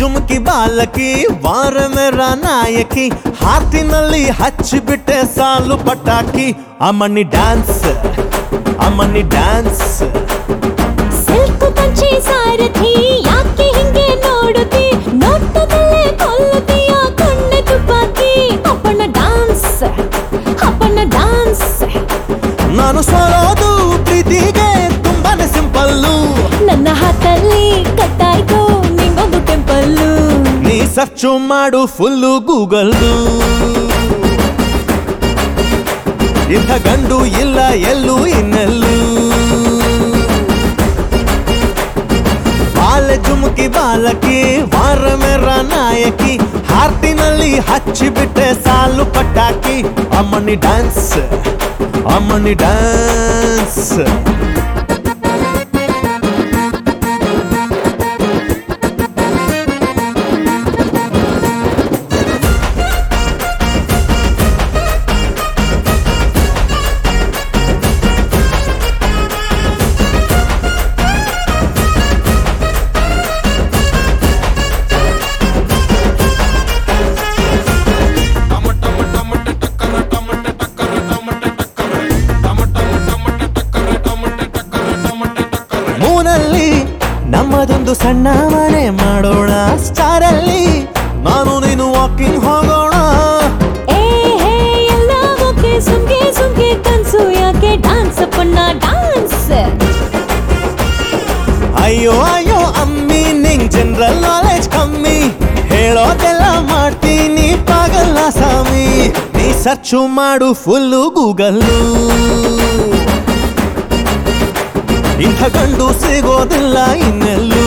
ಜುಮ್ಕಿ ಬಾಲಕಿ ವಾರ ಮೇರ ನಾಯಕಿ ಹಾತಿನಲ್ಲಿ ಹಚ್ಚಿಬಿಟ್ಟೆ ಸಾಲು ಪಟಾಕಿ ಅಮ್ಮನಿ ಡ್ಯಾನ್ಸ್ ಅಮ್ಮನಿ ಡ್ಯಾನ್ಸ್ ಸಿಲ್ಕು ಪಂಚೆ ಸಾರಥಿ ಯಾಕೆ ಹಿಂಗೆ ನೋಡುತ್ತಿ ನೋಟದಲ್ಲೇ ಕೊಲ್ಲುತ್ತೀಯ ಕಣ್ಣೆ ತುಪಾಕಿ ಅಪ್ಪನ ಡ್ಯಾನ್ಸ್ ನಾನು ಸೋಲೋದು ಪ್ರೀತಿಗೆ ತುಂಬಾನೇ ಸಿಂಪಲ್ಲು ನನ್ನ ಹಾತಲ್ಲಿ ಕಟ್ಟಾಯ್ತು ನಿಂಗೊಂದು ಟೆಂಪಲ್ಲು ನೀ ಸರ್ಚು ಮಾಡು ಫುಲ್ಲು ಗೂಗಲ್ದು ಇಂಥ ಗಂಡು ಇಲ್ಲ ಎಲ್ಲೂ ಇನ್ನೆಲ್ಲೂ ಬಾಲೆ ಜುಮ್ಕಿ ಬಾಲಕಿ ವಾರ ಮೇರ ನಾಯಕಿ ಹಾರ್ಟಿನಲ್ಲಿ ಹಚ್ಚಿಬಿಟ್ಟೆ ಸಾಲು ಪಟಾಕಿ ಅಮ್ಮನಿ ಡ್ಯಾನ್ಸ್ ಅಮ್ಮನಿ ಡ್ಯಾನ್ಸ್ ನಮ್ಮದೊಂದು ಸಣ್ಣ ಮನೆ ಮಾಡೋಣ ಸ್ಟಾರಲ್ಲಿ ನಾನು ನೀನು ವಾಕಿಂಗ್ ಹೋಗೋಣ ಎಲ್ಲ ಓಕೆ ಸುಮ್ಗೆ ಕನ್ಸು ಯಾಕೆ ಡ್ಯಾನ್ಸ್ ಅಪ್ಪಣ್ಣ ಡ್ಯಾನ್ಸ್ ಅಯ್ಯೋ ಅಯ್ಯೋ ಅಮ್ಮಿ ನಿಂಗ್ ಜನರಲ್ ನಾಲೆಜ್ ಕಮ್ಮಿ ಹೇಳೋದೆಲ್ಲ ಮಾಡ್ತೀನಿ ಪಾಗಲ್ಲ ಸ್ವಾಮಿ ನೀ ಸರ್ಚು ಮಾಡು ಫುಲ್ಲು ಗೂಗಲ್ಲು ಇಂಥ ಗಂಡು ಸಿಗೋದಿಲ್ಲ ಇನ್ನೆಲ್ಲೂ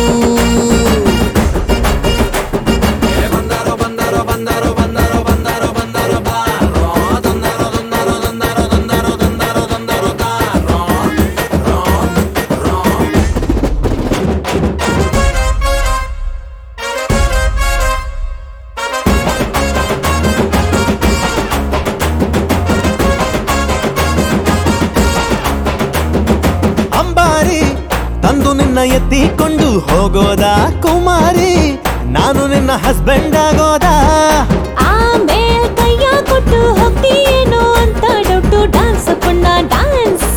ತಂದು ನಿನ್ನ ಎತ್ತಿಕೊಂಡು ಹೋಗೋದ ಕುಮಾರಿ ನಾನು ನಿನ್ನ ಹಸ್ಬೆಂಡ್ ಆಗೋದ ಆಮೇಲೆ ಕೈಯ ಕೊಟ್ಟು ಹೋಗ್ತೀಯೇನೋ ಅಂತ ಡೌಟು ಡ್ಯಾನ್ಸ್ ಅಪ್ಪಣ್ಣ ಡ್ಯಾನ್ಸ್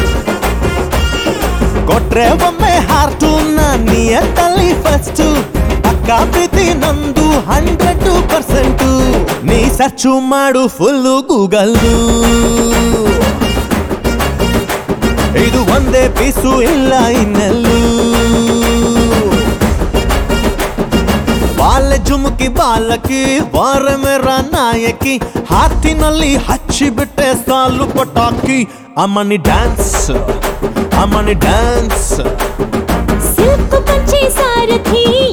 ಕೊಟ್ರೆ ಒಮ್ಮೆ ಹಾರ್ಟು ನಿಯತ್ತಲ್ಲಿ ಫಸ್ಟ್ ಅಕ್ಕ ಪ್ರೀತಿ ನಂದು 100% ನೀ ಸರ್ಚು ಮಾಡು ಫುಲ್ಲು ಗೂಗಲ್ಲು ಇದು ಒಂದೇ ಪೀಸು ಇಲ್ಲ ಇನ್ನೆಲ್ಲೂ ಬಾಲೆ ಜುಮ್ಕಿ ಬಾಲಕಿ ವಾರ ಮೇರ ನಾಯಕಿ ಹಾತಿನಲ್ಲಿ ಹಚ್ಚಿಬಿಟ್ಟೆ ಸಾಲು ಪಟಾಕಿ ಅಮ್ಮನಿ ಡ್ಯಾನ್ಸ್ ಸಿಲ್ಕು ಪಂಚೆ ಸಾರಥಿ